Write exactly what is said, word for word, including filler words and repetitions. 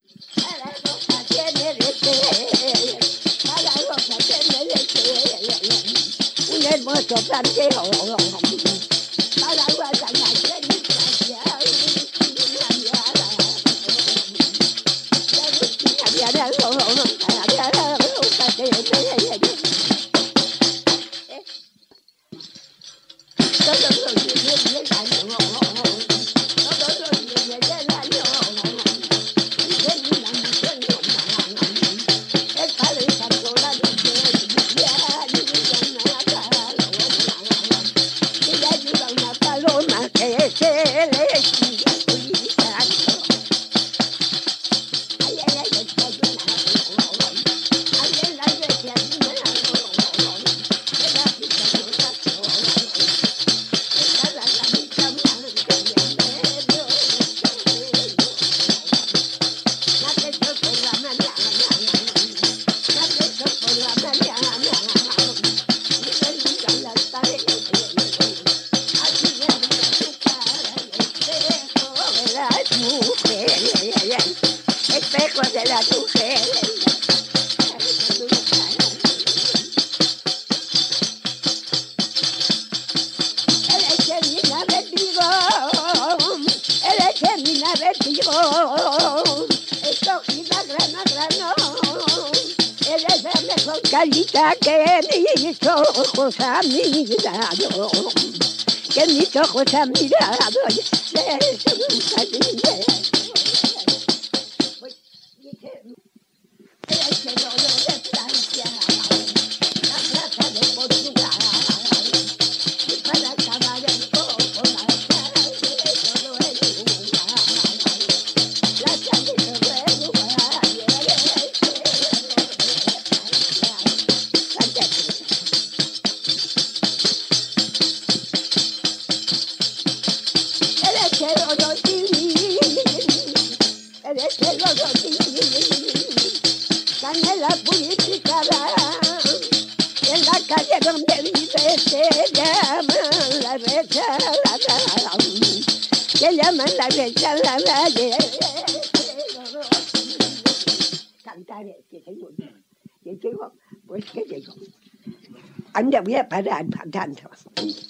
Cada rosa tiene de ser, cada rosa tiene de ser un hermoso planteo. Cada guadaña tiene gracia, una mirada, una mirada, una mirada, rosa tiene de ser. Todos los días del año, todos los días del año. El padre sacó la y le ayuda una paloma que se le sigue cuidando. Ay, ay, ay, está llorando. Ay, en la iglesia llorando. En la pista llorando. En la camisa blanca y en medio de la que yo por la mañana. Por la mañana, y se miran las paredes, así me mira su cara, el espejo de las mujeres, espejo de las mujeres. Él es que mina vestido, él es que mina vestido, escogida grano a grano. Él es la mejor carita que mis ojos han mirado, que mis ojos han mirado. Es el oro de Francia, la plata de Portugal, y para acabar el coco, la sangre todo es igual, la sangre todo es igual. Eres el oro divino, eres el oro divino, canela purificada, en la calle donde vive se llama la resalada, se llama la resalada. Cantaré, que tengo, que tengo, pues que tengo. Anda, voy a parar para tanto.